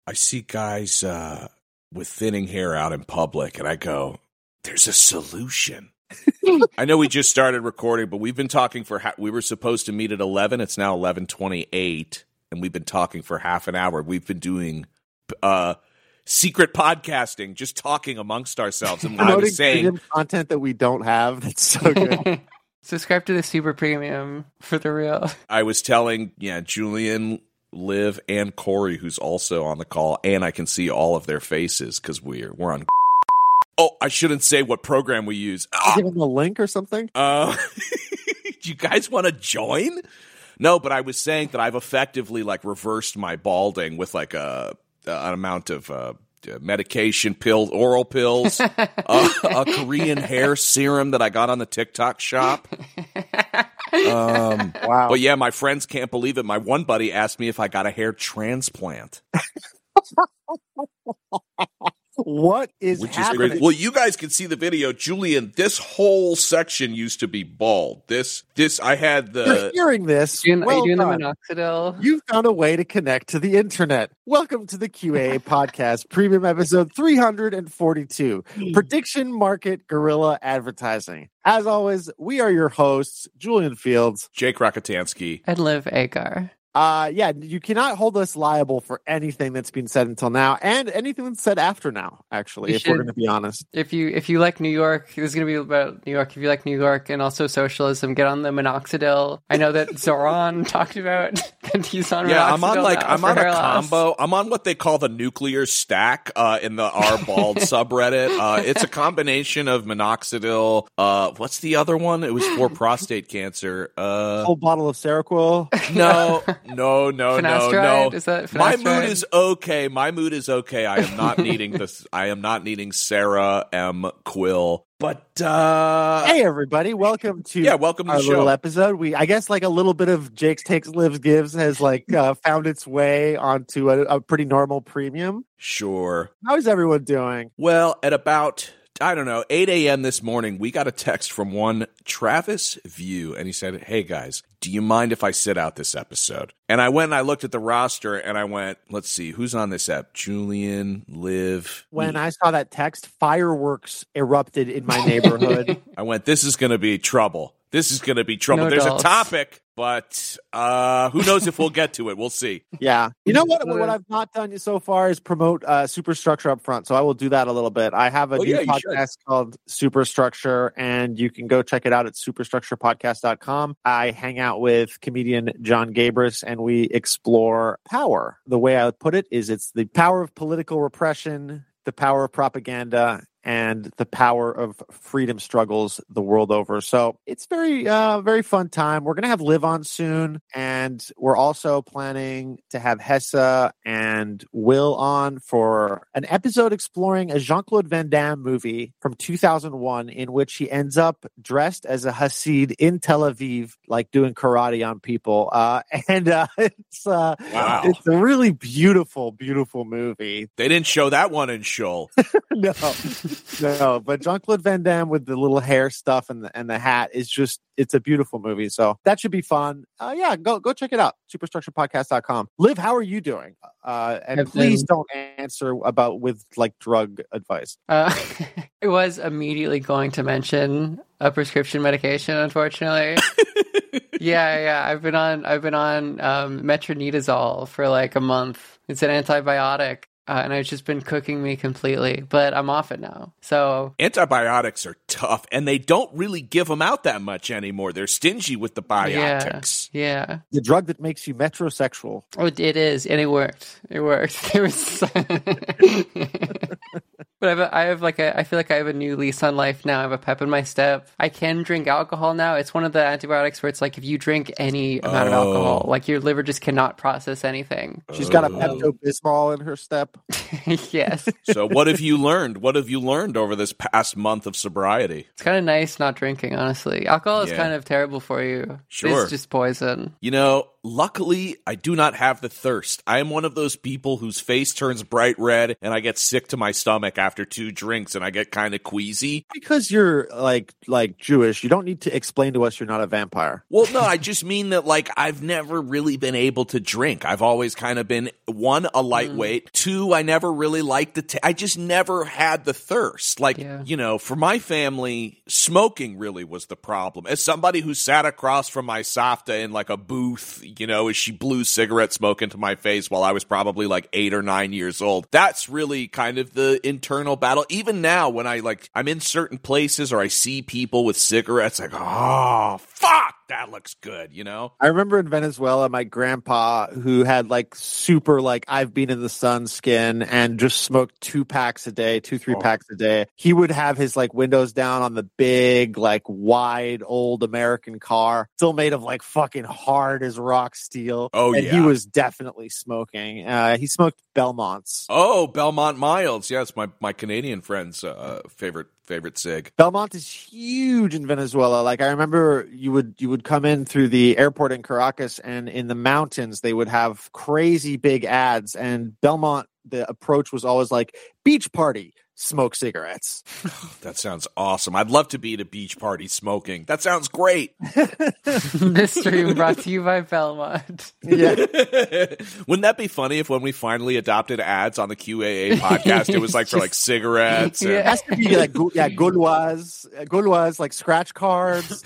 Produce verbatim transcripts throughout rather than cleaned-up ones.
I see guys uh, with thinning hair out in public, and I go, there's a solution. I know we just started recording, but we've been talking for, ha- we were supposed to meet at eleven. It's now eleven twenty-eight, and we've been talking for half an hour. We've been doing uh, secret podcasting, just talking amongst ourselves. And I was saying content that we don't have. That's so good. Subscribe to the super premium for the real. I was telling, yeah, Julian, Liv, and Corey, who's also on the call, and I can see all of their faces because we're we're on. Oh, I shouldn't say what program we use. Ah! Give them a link or something. Uh, do you guys want to join? No, but I was saying that I've effectively like reversed my balding with like a an amount of uh, medication, pills, oral pills, uh, a Korean hair serum that I got on the TikTok shop. Um, wow. But yeah, my friends can't believe it. My one buddy asked me if I got a hair transplant. What is Which happening? is great. Well, you guys can see the video. Julian, this whole section used to be bald. This, this, I had the... You're hearing this. Are you, well are you doing done. the minoxidil? You found a way to connect to the internet. Welcome to the Q A Podcast, premium episode three forty-two, Prediction Market Guerrilla Advertising. As always, we are your hosts, Julian Fields, Jake Rakitansky, and Liv Agar. Uh, yeah, you cannot hold us liable for anything that's been said until now, and anything that's said after now, actually, You if should- we're going to be honest. If you if you like New York, this is going to be about New York. If you like New York and also socialism, get on the minoxidil. I know that Zoran talked about that he's on Yeah, minoxidil I'm on like now I'm for on a hair loss. combo. I'm on what they call the nuclear stack uh, in the R Bald subreddit. Uh, it's a combination of minoxidil. Uh, what's the other one? It was for prostate cancer. Uh, Whole bottle of Seroquel. no, no, no, no, no. Finasteride? Is that My finasteride? mood is okay. My mood is okay. I am not needing this. I am not needing Sarah M. Quill. But uh, Hey, everybody, welcome to yeah, welcome to our the show. little episode. We, I guess, like a little bit of Jake's Takes, Lives, Gives has like uh, found its way onto a, a pretty normal premium. Sure. How's everyone doing? Well, at about, I don't know, eight a.m. this morning, we got a text from one Travis View, and he said, hey, guys, do you mind if I sit out this episode? And I went and I looked at the roster, and I went, let's see, who's on this app? Julian, Liv. When I saw that text, fireworks erupted in my neighborhood. I went, this is going to be trouble. This is going to be trouble. No There's adults. a topic, but uh, who knows if we'll get to it. We'll see. Yeah. You know what? What I've not done so far is promote uh, Superstructure up front. So I will do that a little bit. I have a Oh, new yeah, you podcast called Superstructure, and you can go check it out at superstructure podcast dot com. I hang out with comedian John Gabris, and we explore power. The way I would put it is it's the power of political repression, the power of propaganda, and the power of freedom struggles the world over. So it's very, uh, very fun time. We're going to have Liv on soon, and we're also planning to have Hessa and Will on for an episode exploring a Jean-Claude Van Damme movie from two thousand one in which he ends up dressed as a Hasid in Tel Aviv, like doing karate on people. Uh, and uh, it's, uh, Wow. it's a really beautiful, beautiful movie. They didn't show that one in Shoal. No, no, but Jean-Claude Van Damme with the little hair stuff and the, and the hat is just, it's a beautiful movie. So that should be fun. Uh, yeah, go go check it out. superstructure podcast dot com. Liv, how are you doing? Uh, and I've please been- don't answer about with like drug advice. Uh, I was immediately going to mention a prescription medication, unfortunately. yeah, yeah. I've been on I've been on um, metronidazole for like a month. It's an antibiotic. Uh, and it's just been cooking me completely, but I'm off it now. So Antibiotics are tough, and they don't really give them out that much anymore. They're stingy with the biotics. yeah, yeah. The drug that makes you metrosexual. Oh, it, it is, and it worked. It worked. It was. But I have, a, I have like a, I feel like I have a new lease on life now. I have a pep in my step. I can drink alcohol now. It's one of the antibiotics where it's like if you drink any amount of Oh. alcohol, like your liver just cannot process anything. She's got a Oh. Pepto Bismol in her step. Yes. So what have you learned? What have you learned over this past month of sobriety? It's kind of nice not drinking, honestly. Alcohol is Yeah. kind of terrible for you. Sure. It's just poison. You know, luckily, I do not have the thirst. I am one of those people whose face turns bright red and I get sick to my stomach after two drinks and I get kind of queasy. Because you're like like Jewish, you don't need to explain to us you're not a vampire. Well, no, I just mean that, like, I've never really been able to drink. I've always kind of been, one, a lightweight. Mm. Two, I never really liked the t- I just never had the thirst. Like, yeah. you know, for my family, smoking really was the problem. As somebody who sat across from my Safta in, like, a booth, you know, as she blew cigarette smoke into my face while I was probably, like, eight or nine years old, that's really kind of the internal battle. Even now, when I, like, I'm in certain places or I see people with cigarettes, like, oh, fuck! That looks good, you know? I remember in Venezuela, my grandpa, who had like super, like, I've been in the sun skin and just smoked two packs a day, two, three oh. packs a day. He would have his like windows down on the big, like wide old American car, still made of like fucking hard as rock steel. Oh, and yeah. he was definitely smoking. Uh, he smoked Belmonts. Oh, Belmont Milds. Yeah, it's my, my Canadian friend's uh, favorite. Favorite cig. Belmont is huge in Venezuela. Like, I remember you would you would come in through the airport in Caracas, and in the mountains they would have crazy big ads. And Belmont, the approach was always like, beach party, smoke cigarettes. That sounds awesome. I'd love to be at a beach party smoking. That sounds great. This stream brought to you by Belmont. Yeah. Wouldn't that be funny if when we finally adopted ads on the Q A A podcast, it was like for like cigarettes? And... Yeah. It has to be like, yeah, Gauloise, Gauloise, like scratch cards.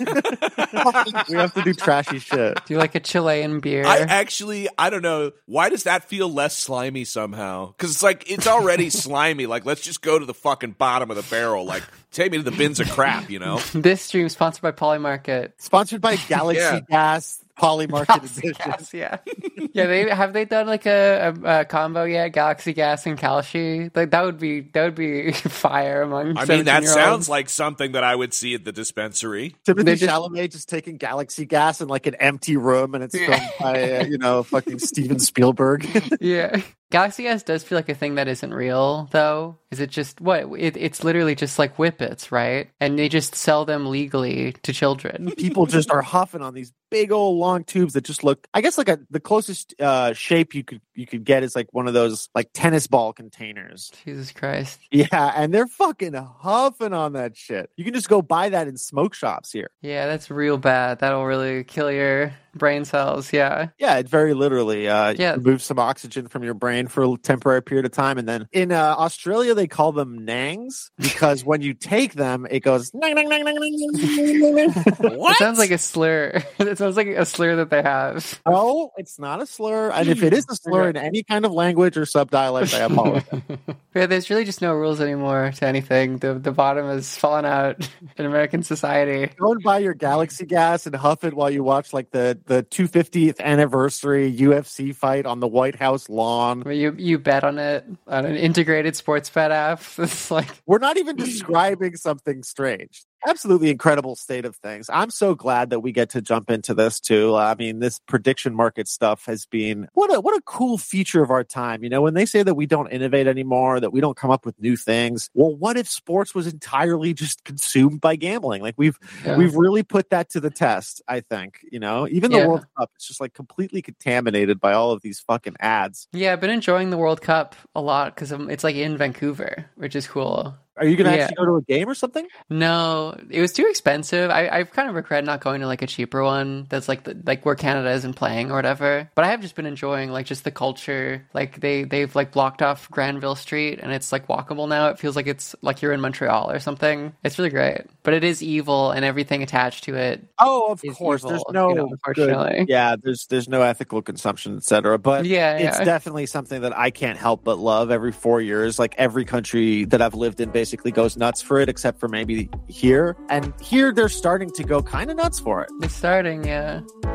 We have to do trashy shit. Do you like a Chilean beer? I actually, I don't know. Why does that feel less slimy somehow? Because it's like, it's already slimy. Like, let's just go to the fucking bottom of the barrel. Like, take me to the bins of crap, you know? This stream sponsored by Polymarket. Sponsored by Galaxy yeah. Gas. Polymarket Galaxy edition. Gas, yeah. Yeah, they have they done like a, a, a combo yet? Galaxy Gas and Kalshi? Like that would be that would be fire among I mean, that sounds like something that I would see at the dispensary. Timothy just, Chalamet just taking Galaxy Gas in like an empty room, and it's filmed by uh, you know fucking Steven Spielberg. Yeah. Galaxy Gas does feel like a thing that isn't real, though. Is it just what? It, it's literally just like whippets, right? And they just sell them legally to children. People just are huffing on these big old long tubes that just look, I guess, like a, the closest uh, shape you could you could get is like one of those like tennis ball containers. Jesus Christ. Yeah, and they're fucking huffing on that shit. You can just go buy that in smoke shops here. Yeah, that's real bad. That'll really kill your brain cells. Yeah. Yeah, it very literally uh, yeah. removes some oxygen from your brain for a temporary period of time. And then in uh, Australia, they call them nangs because when you take them, it goes nang, nang, nang, nang, nang, nang. What? It sounds like a slur. It sounds like a slur that they have. Oh, it's not a slur. And if it is a slur in any kind of language or subdialect, I apologize. Yeah, there's really just no rules anymore to anything. The the bottom has fallen out in American society. Go and buy your Galaxy Gas and huff it while you watch like the, the two hundred fiftieth anniversary U F C fight on the White House lawn. You you bet on it on an integrated sports bet app. It's like we're not even describing something strange. Absolutely incredible state of things. I'm so glad that we get to jump into this too. I mean, this prediction market stuff has been what a what a cool feature of our time. You know, when they say that we don't innovate anymore, that we don't come up with new things. Well, what if sports was entirely just consumed by gambling? Like we've yeah. we've really put that to the test, I think. You know, even the yeah. World Cup, it's just like completely contaminated by all of these fucking ads. Yeah, I've been enjoying the World Cup a lot because it's like in Vancouver, which is cool. Are you going to yeah. actually go to a game or something? No, it was too expensive. I, I've kind of regret not going to like a cheaper one that's like the, like where Canada isn't playing or whatever. But I have just been enjoying like just the culture. Like they, they've like blocked off Granville Street and it's like walkable now. It feels like it's like you're in Montreal or something. It's really great. But it is evil and everything attached to it. Oh, of course. Evil, there's no, you know, unfortunately. Good, yeah, there's there's no ethical consumption, et cetera. But yeah, it's yeah. definitely something that I can't help but love every four years. Like every country that I've lived in basically goes nuts for it, except for maybe here. And here they're starting to go kind of nuts for it. It's starting, yeah.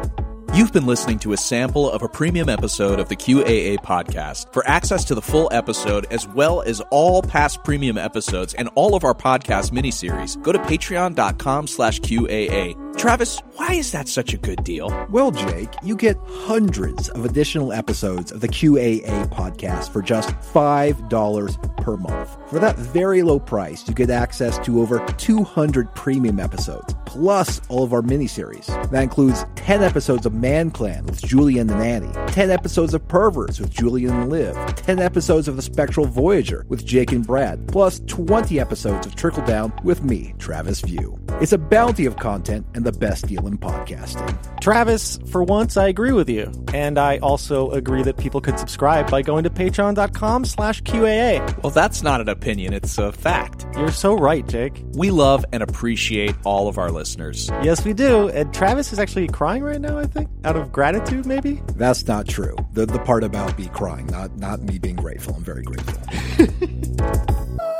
You've been listening to a sample of a premium episode of the Q A A podcast. For access to the full episode, as well as all past premium episodes and all of our podcast miniseries, go to patreon.com slash QAA. Travis, why is that such a good deal? Well, Jake, you get hundreds of additional episodes of the Q A A podcast for just five dollars per month. For that very low price, you get access to over two hundred premium episodes, plus all of our miniseries. That includes ten episodes of Man Clan with Julie and the Nanny, ten episodes of Perverts with Julian and Liv, ten episodes of The Spectral Voyager with Jake and Brad, plus twenty episodes of Trickle Down with me, Travis View. It's a bounty of content and the best deal in podcasting. Travis, for once, I agree with you. And I also agree that people could subscribe by going to patreon.com slash QAA. Well, that's not an opinion, it's a fact. You're so right, Jake. We love and appreciate all of our listeners. Yes, we do. And Travis is actually crying right now, I think, out of gratitude, maybe? That's not true. The the part about me crying, not, not me being grateful. I'm very grateful.